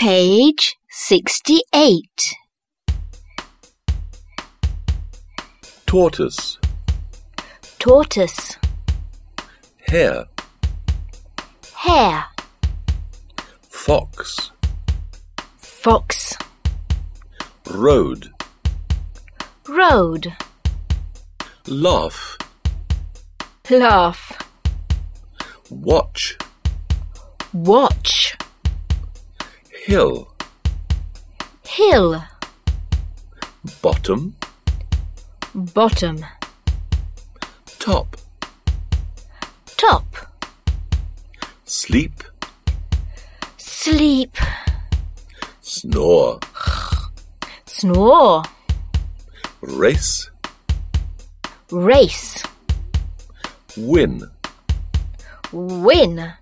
Page 68. Tortoise. Tortoise. Hare. Hare. Fox. Fox. Road. Road. Laugh. Laugh. Watch. Watch. Hill. Hill. Bottom. Bottom. Top. Top. Sleep. Sleep. Snore. Snore. Race. Race. Win. Win.